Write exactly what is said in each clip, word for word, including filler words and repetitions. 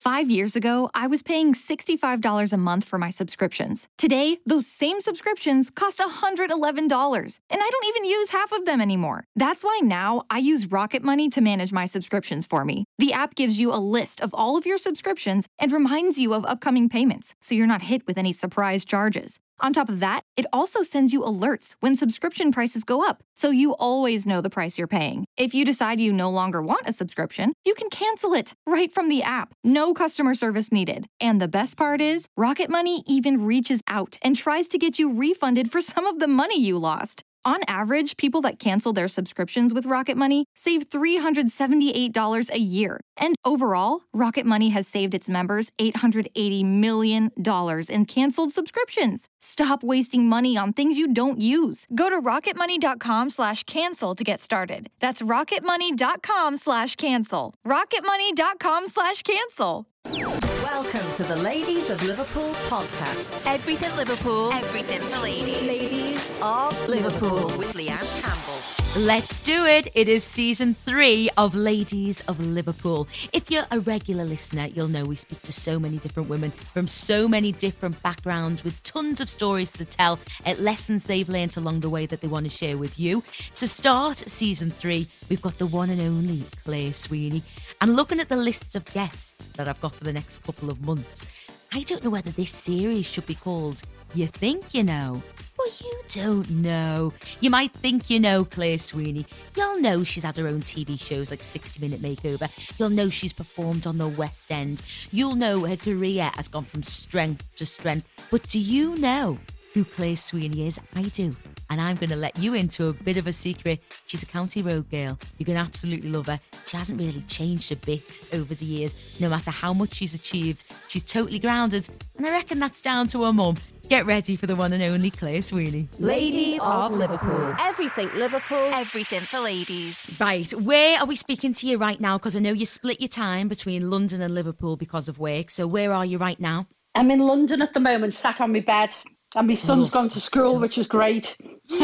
Five years ago, I was paying sixty-five dollars a month for my subscriptions. Today, those same subscriptions cost one hundred eleven dollars, and I don't even use half of them anymore. That's why now I use Rocket Money to manage my subscriptions for me. The app gives you a list of all of your subscriptions and reminds you of upcoming payments, so you're not hit with any surprise charges. On top of that, it also sends you alerts when subscription prices go up, so you always know the price you're paying. If you decide you no longer want a subscription, you can cancel it right from the app. No customer service needed. And the best part is, Rocket Money even reaches out and tries to get you refunded for some of the money you lost. On average, people that cancel their subscriptions with Rocket Money save three hundred seventy-eight dollars a year. And overall, Rocket Money has saved its members eight hundred eighty million dollars in canceled subscriptions. Stop wasting money on things you don't use. Go to rocketmoney.com slash cancel to get started. That's rocketmoney.com slash cancel. rocketmoney.com slash cancel. Welcome to the Ladies of Liverpool podcast. Everything Liverpool. Everything for ladies. Ladies of Liverpool. With Leanne Campbell. Let's do it. It is season three of Ladies of Liverpool. If you're a regular listener, you'll know we speak to so many different women from so many different backgrounds with tons of stories to tell, at lessons they've learnt along the way that they want to share with you. To start season three, we've got the one and only Claire Sweeney. And looking at the lists of guests that I've got for the next couple of months, I don't know whether this series should be called You Think You Know. Well, you don't know. You might think you know Claire Sweeney. You'll know she's had her own T V shows like sixty minute Makeover. You'll know she's performed on the West End. You'll know her career has gone from strength to strength. But do you know who Claire Sweeney is? I do. And I'm going to let you into a bit of a secret. She's a County Road girl. You're going to absolutely love her. She hasn't really changed a bit over the years, no matter how much she's achieved. She's totally grounded. And I reckon that's down to her mum. Get ready for the one and only Claire Sweeney. Ladies of Liverpool. Everything Liverpool. Everything for ladies. Right, where are we speaking to you right now? Because I know you split your time between London and Liverpool because of work. So where are you right now? I'm in London at the moment, sat on my bed. And my son's Oh, gone to school, which is great.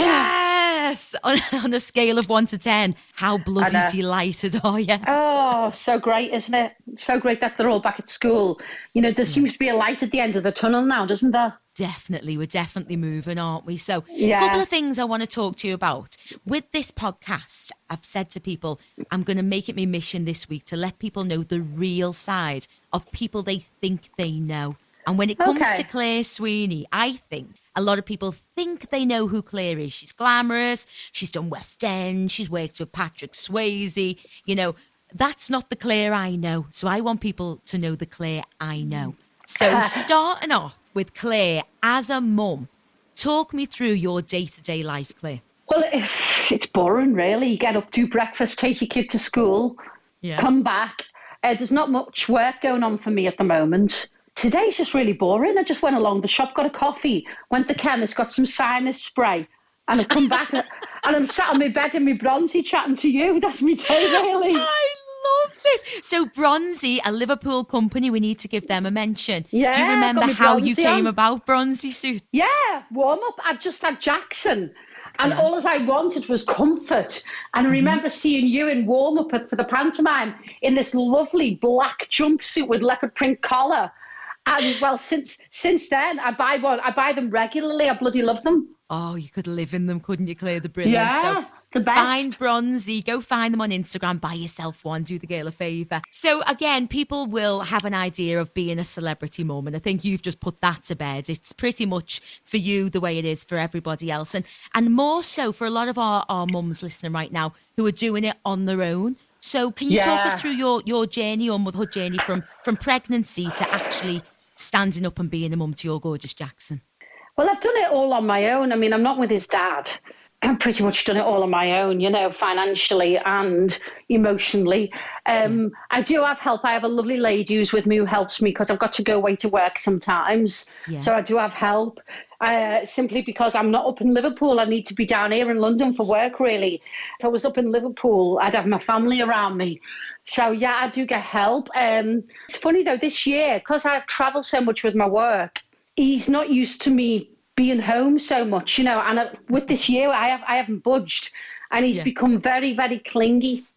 Yes! on, on a scale of one to ten, how bloody delighted are you? Oh, so great, isn't it? So great that they're all back at school. You know, there seems to be a light at the end of the tunnel now, doesn't there? Definitely. We're definitely moving, aren't we? So Yeah. a couple of things I want to talk to you about. With this podcast, I've said to people, I'm going to make it my mission this week to let people know the real side of people they think they know. And when it comes Okay. to Claire Sweeney, I think a lot of people think they know who Claire is. She's glamorous. She's done West End. She's worked with Patrick Swayze. You know, that's not the Claire I know. So I want people to know the Claire I know. So starting off with Claire as a mum, talk me through your day-to-day life, Claire. Well, it's boring, really. You get up, do breakfast, take your kid to school, Yeah. come back. Uh, there's not much work going on for me at the moment. Today's just really boring. I just went along the shop, got a coffee, went to the chemist, got some sinus spray, and I've come back and I'm sat on my bed in my bronzy chatting to you. That's me day, really. I love this. So Bronzy, a Liverpool company, we need to give them a mention. Yeah, Do you remember got me how you Bronzy came on. about Bronzy suit? Yeah, warm up. I'd just had Jackson. And Yeah. all as I wanted was comfort. And I remember seeing you in warm up for the pantomime in this lovely black jumpsuit with leopard print collar. And well, since since then, I buy one. I buy them regularly. I bloody love them. Oh, you could live in them, couldn't you, Claire? The brilliant. Yeah, so the best. Find Bronzy. Go find them on Instagram. Buy yourself one. Do the girl a favour. So again, people will have an idea of being a celebrity mum, and I think you've just put that to bed. It's pretty much for you the way it is for everybody else, and and more so for a lot of our, our mums listening right now who are doing it on their own. So can you talk Yeah. us through your your journey, or motherhood journey, from from pregnancy to actually standing up and being a mum to your gorgeous Jackson? Well, I've done it all on my own. I mean, I'm not with his dad. I've pretty much done it all on my own, you know, financially and emotionally. Um, I do have help. I have a lovely lady who's with me who helps me because I've got to go away to work sometimes. Yeah. So I do have help. Uh, simply because I'm not up in Liverpool. I need to be down here in London for work, really. If I was up in Liverpool, I'd have my family around me. So, yeah, I do get help. Um, it's funny, though, this year, because I travel so much with my work, he's not used to me being home so much, you know. And I, with this year, I, have, I haven't budged. And he's Yeah. become very, very clingy.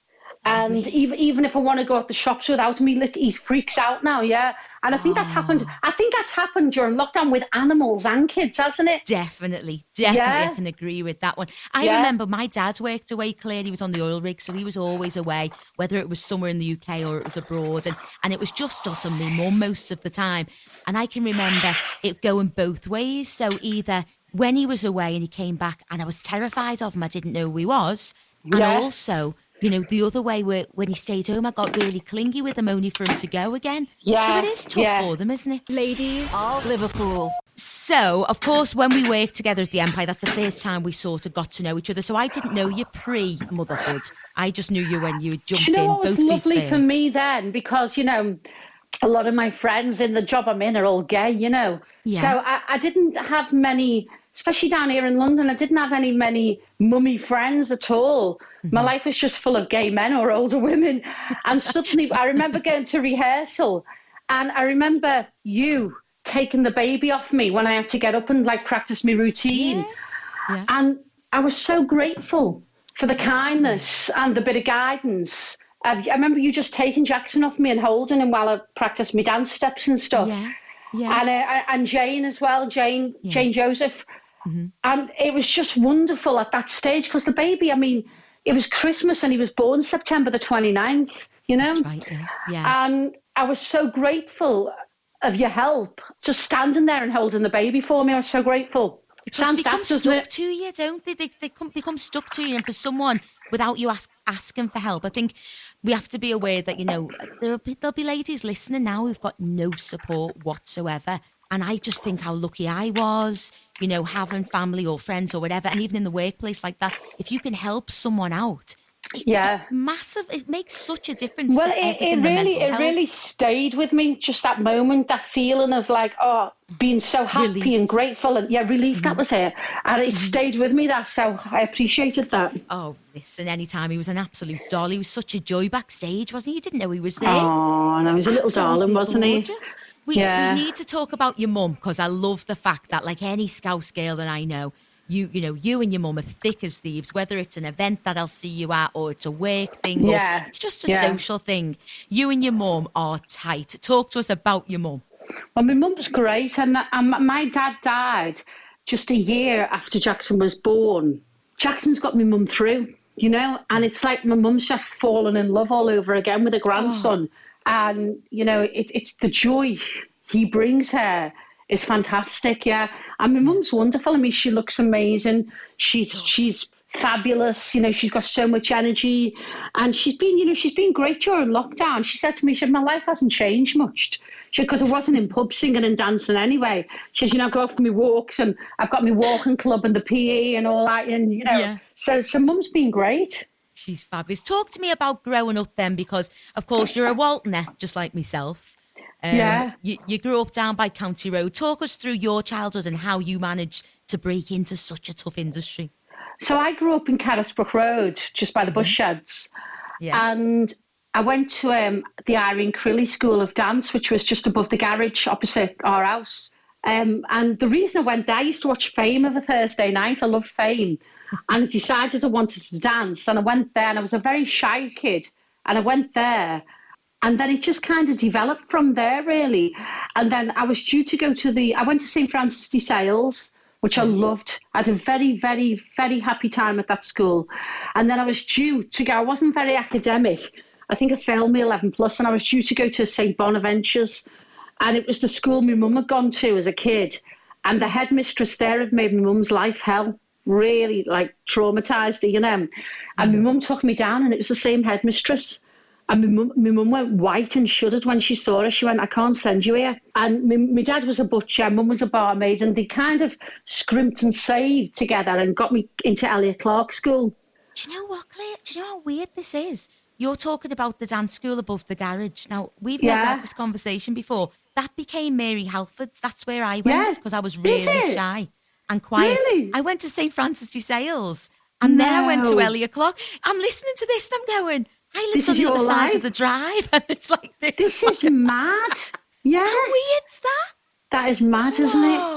And even even if I want to go out the shops without him, he, lit- he freaks out now, yeah. And I think that's happened. I think that's happened during lockdown with animals and kids, hasn't it? Definitely, definitely. Yeah. I can agree with that one. I Yeah. remember my dad worked away, Claire. He was on the oil rig, so he was always away, whether it was somewhere in the U K or it was abroad. And, and it was just us and me more most of the time. And I can remember it going both ways. So either when he was away and he came back and I was terrified of him, I didn't know who he was. And Yeah. also, you know, the other way where when he stayed home, I got really clingy with him only for him to go again. Yeah, So it is tough yeah. for them, isn't it? Ladies of Liverpool. So, of course, when we worked together at the Empire, that's the first time we sort of got to know each other. So I didn't know you pre-motherhood. I just knew you when you had jumped Do you know in. what was both feet lovely for first. me then? Because, you know, a lot of my friends in the job I'm in are all gay, you know. Yeah. So I, I didn't have many, especially down here in London, I didn't have any many mummy friends at all. Mm-hmm. My life was just full of gay men or older women. And suddenly I remember going to rehearsal and I remember you taking the baby off me when I had to get up and like practice my routine. Yeah. Yeah. And I was so grateful for the kindness and the bit of guidance. Uh, I remember you just taking Jackson off me and holding him while I practiced my dance steps and stuff. Yeah. Yeah. And uh, and Jane as well, Jane Yeah. Jane Joseph. Mm-hmm. And it was just wonderful at that stage because the baby, I mean, it was Christmas and he was born September the twenty-ninth, you know? That's right, yeah. yeah. And I was so grateful of your help, just standing there and holding the baby for me. I was so grateful. Because Sounds they become daft, doesn't stuck it? to you, don't they? They, they come, become stuck to you. And for someone, without you ask, asking for help, I think we have to be aware that, you know, there'll be, there'll be ladies listening now who've got no support whatsoever. And I just think how lucky I was, you know, having family or friends or whatever. And even in the workplace like that, if you can help someone out, it, Yeah. it's massive. It makes such a difference. Well, to it, everything, it the really, mental it health. really stayed with me. Just that moment, that feeling of like, oh, being so happy Relief. and grateful, and yeah, relief. That was it, and it stayed with me. That so I appreciated that. Oh, listen, anytime. He was an absolute doll. He was such a joy backstage, wasn't he? You didn't know he was there. Oh, and I was a little darling, wasn't he? Gorgeous. We, Yeah. we need to talk about your mum because I love the fact that, like any Scouse girl that I know, you you know, you and your mum are thick as thieves, whether it's an event that I'll see you at or it's a work thing Yeah. or it's just a Yeah. social thing. You and your mum are tight. Talk to us about your mum. Well, my mum's great, and um, my dad died just a year after Jackson was born. Jackson's got my mum through, you know, and it's like my mum's just fallen in love all over again with a grandson. And, you know, it, it's the joy he brings her is fantastic, yeah. And my mum's wonderful. I mean, she looks amazing. She's she's fabulous. You know, she's got so much energy. And she's been, you know, she's been great during lockdown. She said to me, she said, my life hasn't changed much. She because I wasn't in pubs singing and dancing anyway. She says, you know, I go out for my walks and I've got my walking club and the P E and all that. And, you know, Yeah. so, so mum's been great. She's fabulous. Talk to me about growing up then, because of course you're a Waltoner, just like myself. Um, Yeah. You, you grew up down by County Road. Talk us through your childhood and how you managed to break into such a tough industry. So I grew up in Carisbrook Road, just by the bus sheds. Yeah. And I went to um, the Irene Crilly School of Dance, which was just above the garage opposite our house. Um, and the reason I went there, I used to watch Fame of a Thursday night. I love Fame. And I decided I wanted to dance. And I went there, and I was a very shy kid. And I went there. And then it just kind of developed from there, really. And then I was due to go to the, I went to Saint Francis de Sales, which I loved. I had a very, very, very happy time at that school. And then I was due to go, I wasn't very academic. I think I failed me eleven plus, and I was due to go to Saint Bonaventure's. And it was the school my mum had gone to as a kid. And the headmistress there had made my mum's life hell. Really, like, traumatised her, you know. And my mum took me down, and it was the same headmistress. And my mum, my mum went white and shuddered when she saw her. She went, I can't send you here. And my, my dad was a butcher, mum was a barmaid, and they kind of scrimped and saved together and got me into Elliot Clark School. Do you know what, Claire? Do you know how weird this is? You're talking about the dance school above the garage. Now, we've never Yeah. had this conversation before. That became Mary Halford's. That's where I Yeah. went because I was Is really it? shy and quiet. Really? I went to Saint Francis de Sales, and then I went to No. Elliot Clark. I'm listening to this and I'm going, I lived This on is the your other side life? of the drive, and it's like this. This is mad. Yeah. How weird's that? That is mad, isn't it? Oh,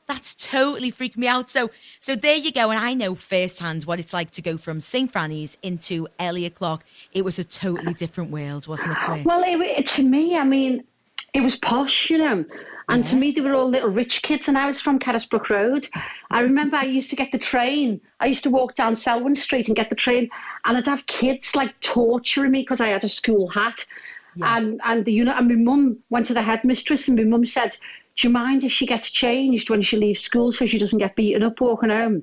That's totally freaked me out. So, so there you go. And I know firsthand what it's like to go from Saint Franny's into Elliot Clark. It was a totally different world, wasn't it, Claire? Well, it, it, to me, I mean, it was posh, you know. And yeah. to me, they were all little rich kids, and I was from Carisbrooke Road. I remember I used to get the train. I used to walk down Selwyn Street and get the train, and I'd have kids like torturing me because I had a school hat. Yeah. And and the, you know, and my mum went to the headmistress, and my mum said, "Do you mind if she gets changed when she leaves school so she doesn't get beaten up walking home?"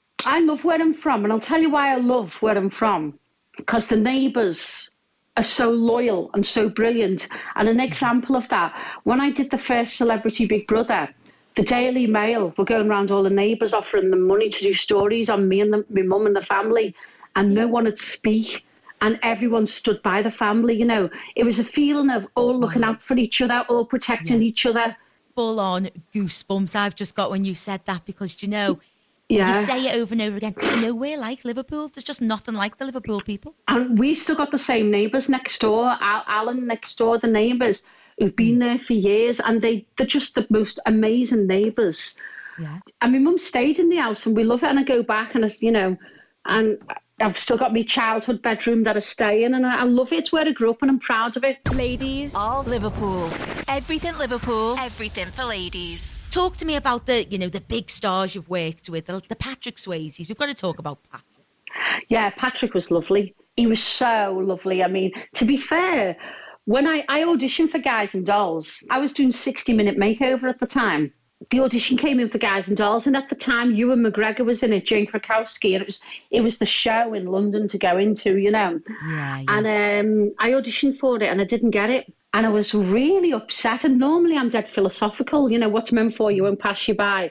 I love where I'm from, and I'll tell you why I love where I'm from. Because the neighbours are so loyal and so brilliant. And an example of that, when I did the first Celebrity Big Brother, the Daily Mail were going around all the neighbours offering them money to do stories on me and the, my mum and the family, and no one would speak. And everyone stood by the family, you know. It was a feeling of all looking out for each other, all protecting yeah. each other. Full on goosebumps I've just got when you said that, because, you know, yeah. you say it over and over again. There's nowhere like Liverpool. There's just nothing like the Liverpool people. And we've still got the same neighbours next door. Al- Alan next door, the neighbours who've been there for years, and they, they're just the most amazing neighbours. Yeah. And my mum stayed in the house, and we love it. And I go back, and, I, you know, and I've still got my childhood bedroom that I stay in, and I, I love it. It's where I grew up, and I'm proud of it. Ladies of Liverpool. Everything Liverpool. Everything for ladies. Talk to me about the, you know, the big stars you've worked with, the, the Patrick Swayzes. We've got to talk about Patrick. Yeah, Patrick was lovely. He was so lovely. I mean, to be fair, when I, I auditioned for Guys and Dolls, I was doing sixty minute makeover at the time. The audition came in for Guys and Dolls, and at the time, Ewan McGregor was in it, Jane Krakowski, and it was it was the show in London to go into, you know. Yeah, yeah. And um, I auditioned for it, and I didn't get it. And I was really upset. And normally I'm dead philosophical, you know, what's meant for you won't pass you by.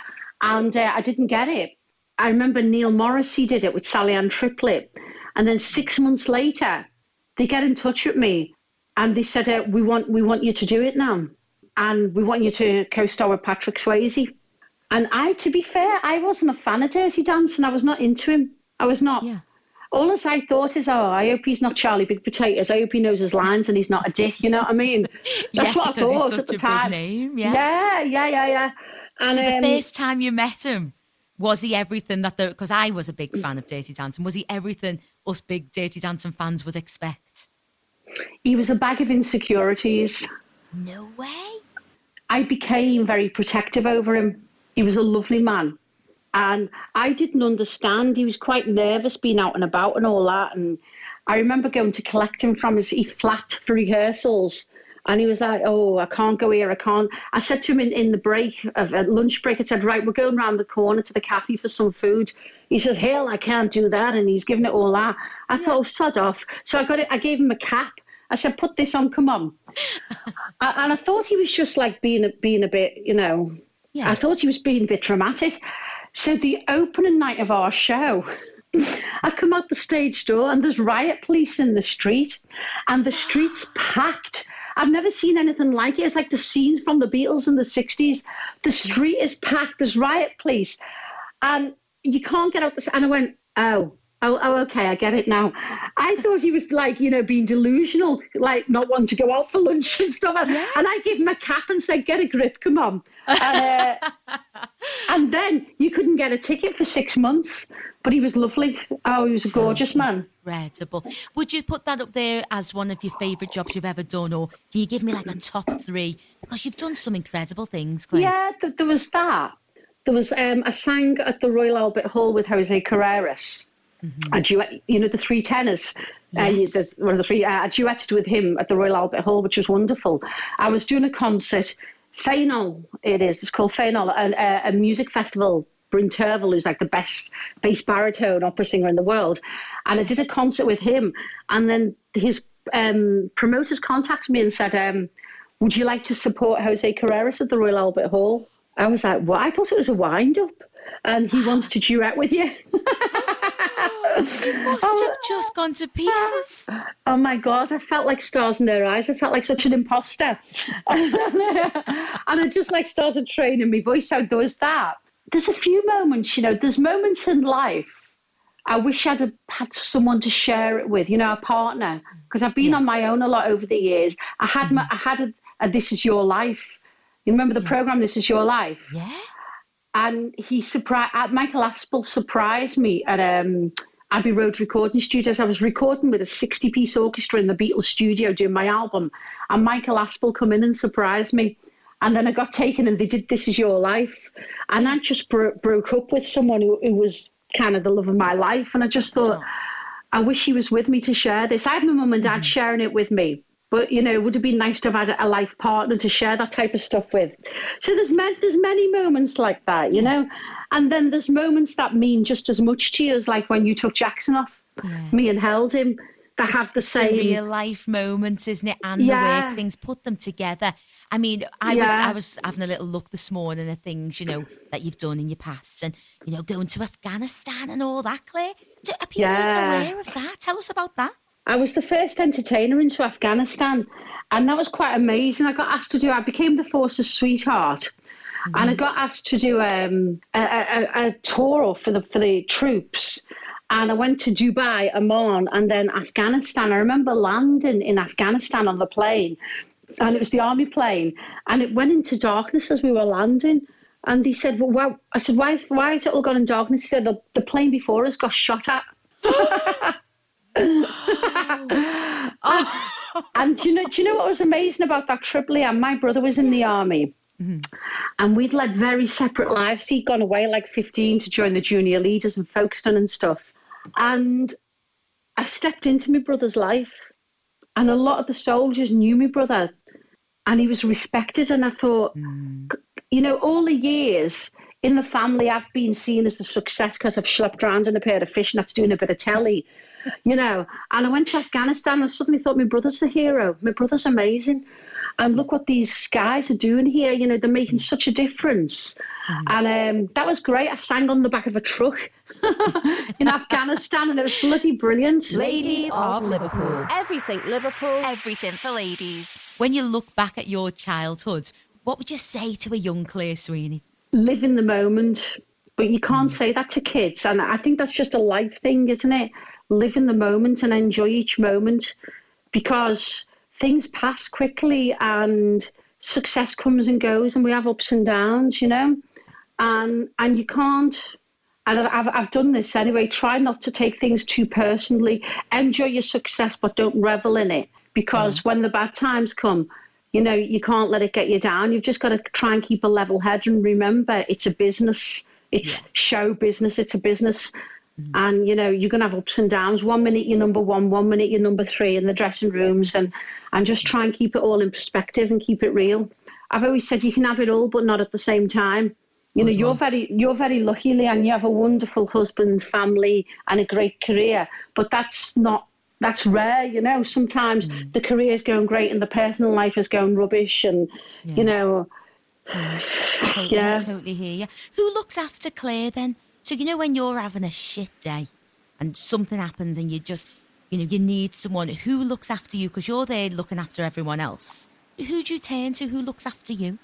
And uh, I didn't get it. I remember Neil Morrissey did it with Sally Ann Triplett. And then six months later, they get in touch with me, and they said, uh, we want we want you to do it now. And we want you to co-star with Patrick Swayze. And I, to be fair, I wasn't a fan of Dirty Dancing. I was not into him. I was not. Yeah. All as I thought is, oh, I hope he's not Charlie Big Potatoes. I hope he knows his lines and he's not a dick, you know what I mean? That's yeah, what I thought at the time. Name, yeah. yeah, yeah, yeah, yeah. And, so the um, first time you met him, was he everything that the, because I was a big fan of Dirty Dancing, was he everything us big Dirty Dancing fans would expect? He was a bag of insecurities. No way. I became very protective over him. He was a lovely man. And I didn't understand. He was quite nervous being out and about and all that. And I remember going to collect him from his flat for rehearsals. And he was like, oh, I can't go here. I can't. I said to him in, in the break, of a lunch break, I said, right, we're going round the corner to the cafe for some food. He says, hell, I can't do that. And he's giving it all that. I yeah. thought, oh, sod off. So I got it. I gave him a cap. I said, put this on, come on. I, and I thought he was just like being a, being a bit, you know, yeah. I thought he was being a bit dramatic. So the opening night of our show, I come out the stage door and there's riot police in the street, and the street's packed. I've never seen anything like it. It's like the scenes from the Beatles in the sixties. The street is packed. There's riot police. And you can't get out the... And I went, oh, oh, oh, okay, I get it now. I thought he was like, you know, being delusional, like not wanting to go out for lunch and stuff. And, yeah. and I gave him a cap and said, get a grip, come on. Uh, and then you couldn't get a ticket for six months. But he was lovely. Oh, he was a gorgeous man. Incredible. Would you put that up there as one of your favourite jobs you've ever done? Or do you give me like a top three? Because you've done some incredible things, Claire. Yeah, th- there was that. There was, um, I sang at the Royal Albert Hall with Jose Carreras. Mm-hmm. A duet, you know, the three tenors. Yes. Uh, the, one of the three. Uh, I duetted with him at the Royal Albert Hall, which was wonderful. I was doing a concert, Fainall, it is. It's called Fainall, a, a, a music festival. Bryn Terfel, who's like the best bass baritone opera singer in the world, and I did a concert with him. And then his um, promoters contacted me and said, um, "Would you like to support Jose Carreras at the Royal Albert Hall?" I was like, "What?" I thought it was a wind-up, and he wants to duet with you. You must oh, have just gone to pieces. Oh my God, I felt like stars in their eyes. I felt like such an imposter. And I just like started training my voice out. There was that. There's a few moments, you know, there's moments in life I wish I'd have had someone to share it with, you know, a partner, because I've been yeah. on my own a lot over the years. I had mm-hmm. my, I had a, a This Is Your Life. You remember the yeah. program, This Is Your Life? Yeah. And he surprised, Michael Aspel surprised me at um, Abbey Road Recording Studios. I was recording with a sixty-piece orchestra in the Beatles studio doing my album. And Michael Aspel come in and surprised me. And then I got taken and they did This Is Your Life. And I just bro- broke up with someone who, who was kind of the love of my life. And I just thought, oh. I wish he was with me to share this. I had my mum and dad mm-hmm. sharing it with me. But, you know, it would have been nice to have had a life partner to share that type of stuff with. So there's, me- there's many moments like that, you know. And then there's moments that mean just as much to you as like when you took Jackson off yeah. me and held him. That it's, have the same real life moments, isn't it? And yeah. the work things, put them together. I mean, I yeah. was I was having a little look this morning at things, you know, that you've done in your past, and you know, going to Afghanistan and all that. Claire, Do, are people yeah. even aware of that? Tell us about that. I was the first entertainer into Afghanistan, and that was quite amazing. I got asked to do. I became the force's sweetheart. Mm-hmm. And I got asked to do um, a, a, a tour for the for the troops. And I went to Dubai, Amman, and then Afghanistan. I remember landing in Afghanistan on the plane, and it was the army plane, and it went into darkness as we were landing. And he said, well, well I said, why, why is it all gone in darkness? He said, the, the plane before us got shot at. oh. And do you know, do you know what was amazing about that trip, Leanne? My brother was in the army. Mm-hmm. And we'd led very separate lives. He'd gone away like fifteen to join the junior leaders in Folkestone and stuff. And I stepped into my brother's life, and a lot of the soldiers knew my brother, and he was respected. And I thought, mm. you know, all the years in the family, I've been seen as the success because I've schlepped around in a pair of fishnets doing a bit of telly, you know. And I went to Afghanistan and suddenly thought, my brother's the hero. My brother's amazing. And look what these guys are doing here. You know, they're making such a difference. Mm. And um, that was great. I sang on the back of a truck in Afghanistan, and it was bloody brilliant. Ladies of Liverpool. Everything Liverpool. Everything for ladies. When you look back at your childhood, what would you say to a young Claire Sweeney? Live in the moment. But you can't mm. say that to kids. And I think that's just a life thing, isn't it? Live in the moment and enjoy each moment, because things pass quickly and success comes and goes, and we have ups and downs, you know, and and you can't, and I've, I've done this anyway, try not to take things too personally. Enjoy your success, but don't revel in it, because mm. when the bad times come, you know, you can't let it get you down. You've just got to try and keep a level head and remember it's a business. It's yeah. show business. It's a business. Mm-hmm. And, you know, you're going to have ups and downs. One minute you're number one, one minute you're number three in the dressing rooms, and, and just try and keep it all in perspective and keep it real. I've always said you can have it all, but not at the same time. You know, you're well. very you're very lucky, Leanne. You have a wonderful husband, family, and a great career. But that's not, that's rare, you know. Sometimes mm. the career is going great and the personal life is going rubbish, and, yeah. you know. Yeah. Totally, yeah. I totally hear you. Who looks after Claire then? So, you know, when you're having a shit day and something happens and you just, you know, you need someone, who looks after you? Because you're there looking after everyone else. Who do you turn to? Who looks after you?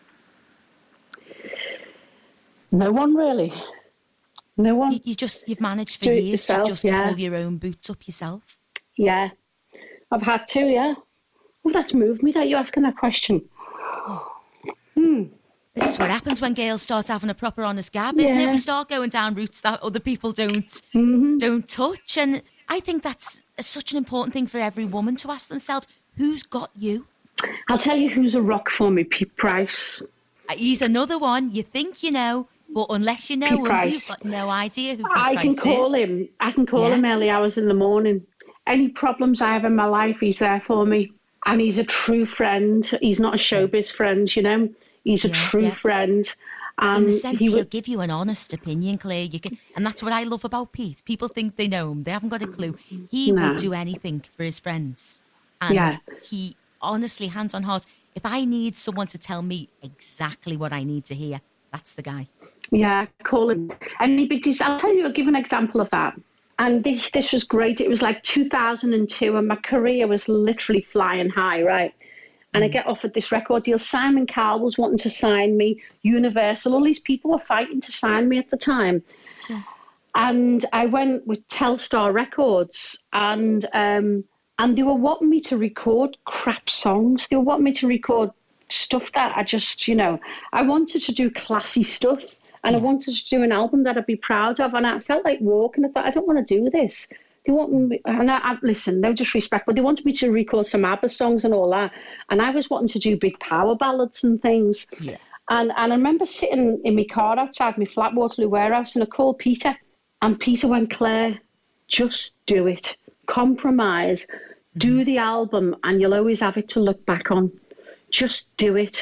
No one, really. No one. You, you just, you've managed for do years yourself, to just yeah. pull your own boots up yourself. Yeah. I've had to, yeah. Oh, that's moved me, that you asking that question. Hmm. This is what happens when girls start having a proper honest gab, isn't yeah. it? We start going down routes that other people don't mm-hmm. don't touch. And I think that's such an important thing for every woman to ask themselves, who's got you? I'll tell you who's a rock for me, Pete Price. He's another one. You think you know, but unless you know Pete him, Price. you've got no idea who Pete I Price can call is. him. I can call yeah. him early hours in the morning. Any problems I have in my life, he's there for me. And he's a true friend. He's not a showbiz friend, you know. He's a yeah, true yeah. friend. Um, in the sense, he he'll would, give you an honest opinion, Claire. You can, and that's what I love about Pete. People think they know him. They haven't got a clue. He nah. would do anything for his friends. And yeah. he, honestly, hand on heart, if I need someone to tell me exactly what I need to hear, that's the guy. Yeah, call him. And he, I'll tell you, I'll give an example of that. And this, this was great. It was like two thousand two, and my career was literally flying high, right? And I get offered this record deal. Simon Cowell was wanting to sign me, Universal. All these people were fighting to sign me at the time. Yeah. And I went with Telstar Records, and um, and they were wanting me to record crap songs. They were wanting me to record stuff that I just, you know, I wanted to do classy stuff. And yeah. I wanted to do an album that I'd be proud of. And I felt like walking. I thought, I don't want to do this. They want me, and I, I, listen, no disrespect, but they wanted me to record some ABBA songs and all that. And I was wanting to do big power ballads and things. Yeah. And, and I remember sitting in my car outside my flat Waterloo warehouse, and I called Peter. And Peter went, Claire, just do it. Compromise. Mm-hmm. Do the album, and you'll always have it to look back on. Just do it.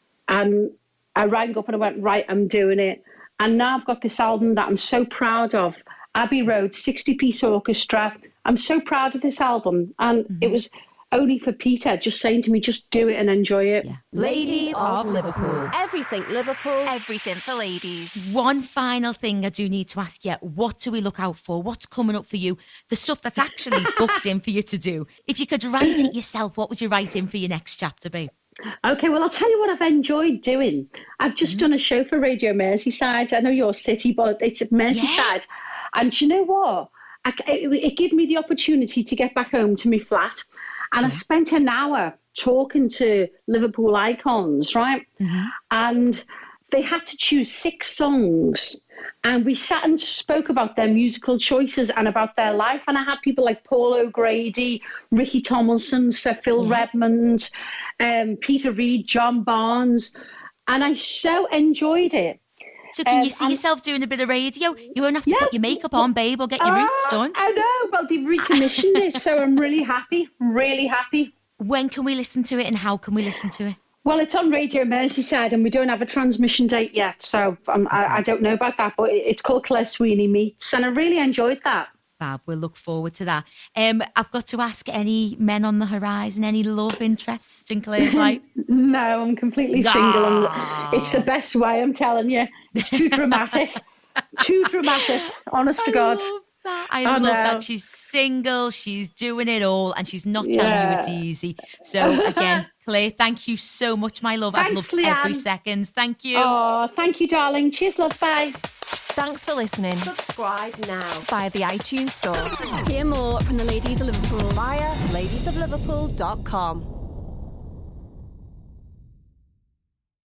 And I rang up and I went, right, I'm doing it. And now I've got this album that I'm so proud of. Abbey Road, sixty-piece orchestra. I'm so proud of this album. And mm-hmm. it was only for Peter just saying to me, just do it and enjoy it. Yeah. Ladies of Liverpool. Everything Liverpool. Everything for ladies. One final thing I do need to ask you. What do we look out for? What's coming up for you? The stuff that's actually booked in for you to do. If you could write it yourself, what would you write in for your next chapter, babe? Okay, well, I'll tell you what I've enjoyed doing. I've just mm-hmm. done a show for Radio Merseyside. I know your city, but it's at Merseyside. Yeah. And do you know what? I, it, it gave me the opportunity to get back home to my flat. And yeah. I spent an hour talking to Liverpool icons, right? Mm-hmm. And they had to choose six songs. And we sat and spoke about their musical choices and about their life. And I had people like Paul O'Grady, Ricky Tomlinson, Sir Phil yeah. Redmond, um, Peter Reid, John Barnes. And I so enjoyed it. So can um, you see and, yourself doing a bit of radio? You won't have to yeah, put your makeup on, babe, or get your uh, roots done. I know. Well, they've recommissioned it, so I'm really happy, really happy. When can we listen to it and how can we listen to it? Well, it's on Radio Merseyside and we don't have a transmission date yet, so um, okay. I, I don't know about that, but it's called Claire Sweeney Meets, and I really enjoyed that. Fab, we'll look forward to that. Um, I've got to ask, any men on the horizon, any love interest in Claire's life? No, I'm completely single. And it's the best way, I'm telling you. It's too dramatic. Too dramatic, honest to God. I love that. I, I love know. that she's single, she's doing it all, and she's not telling yeah. you it's easy. So again, Claire, thank you so much, my love. Thanks, I've loved Leanne. every second. Thank you. Oh, thank you, darling. Cheers, love. Bye. Thanks for listening. Subscribe now via the iTunes store. Hear more from the Ladies of Liverpool via ladies of liverpool dot com.